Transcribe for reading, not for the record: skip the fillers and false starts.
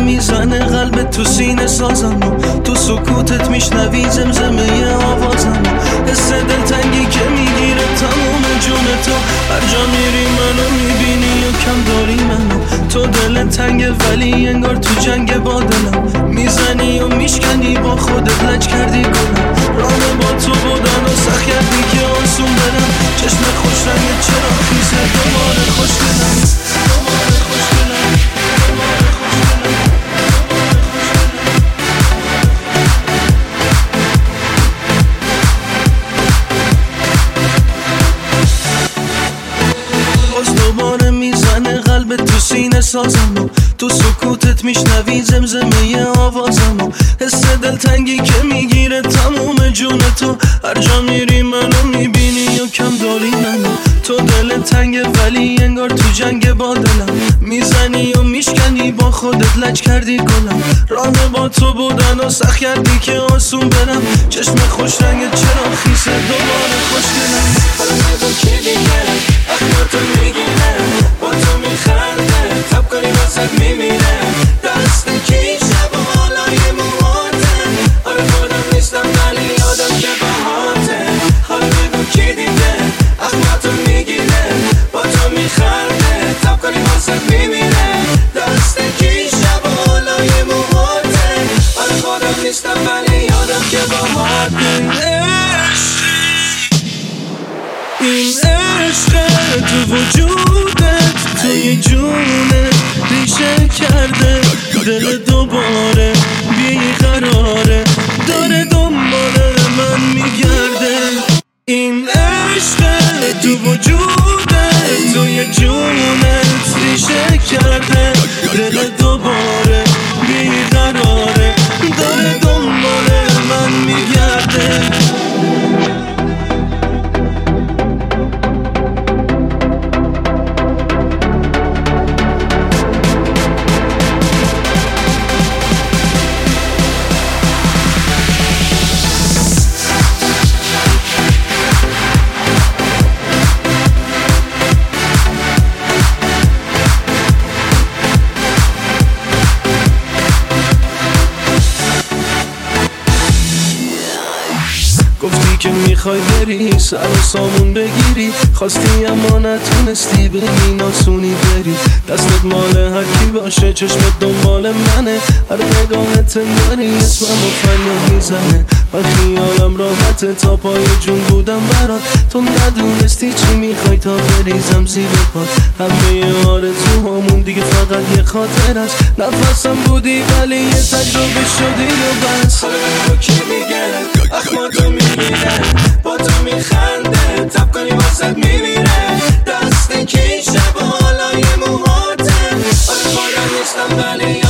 میزنه قلبت تو سینه سازمو، تو سکوتت میشنوی زمزمه آوازمو، حس دلتنگی که میگیره تموم جونتو، هر جا میری منو میبینی و کم داری منو، تو دلت تنگه ولی انگار تو جنگ با دلم، میزنی و میشکنی با خودت لج کردی گلم، راه با تو بودن و سخت کردی که آسون برم، چشم خوش رنگ چرا خیزه دوباره خوش دلم، دوباره خوش دلم، دوباره خوش دلم. باز دوباره میزنه قلبت تو سینه سازمو، تو سکوتت میشنوی زمزمه آوازمو، حس دلتنگی که میگیره تموم جونتو، هر جا میری منو میبینی و کم داری منو، تو دلت تنگه ولی انگار تو جنگ با دلم، میزنی و میشکنی با خودت لج کردی گلم، راه با تو بودن و سخت کردی که آسون برم، چشم خوش رنگت چرا خیسه دوباره خوش دلم، حالا کی دیگه اخیاتو میگیره، با تو میخنده تب کنی واسد میمیره، دست کی شب و حالای موهاته، آره خودم نیستم ولی یادم که باهاته، حالا بگو کی دیگه اخیاتو میگیره، با تو میخنده تب کنی واسد میمیره، دست کی شب و حالای موهاته، آره خودم نیستم ولی یادم که باهاته، این عشق تو وجودت توی جونت ریشه کرده، دل دوباره بیقراره داره دنبال من میگرده، این عشق تو وجودت توی جونت ریشه کرده، دل دوباره بیقراره داره دنبال من میگرده. گفتی که میخوای بری سر و سامون بگیری، خواستی اما نتونستی بگی ناسونی بری، دستت مال هر کی باشه چشمت دنبال منه، هر نگاهت انگاری اسممو فریاد میزنه، من خیالم راحته تا پای جون بودم برات، تو ندونستی چی میخوای تا بریزم زیر پات، همه آرزوهامون دیگه فقط یه خاطر است، نفسم بودی ولی یه تجربه شدی و بس، حالا بگو کی میگه اخماتو میگیره، با تو میخنده تب کنی واسد میمیره، دست کی شب و حالای موهاته، آره خودم نیستم ولی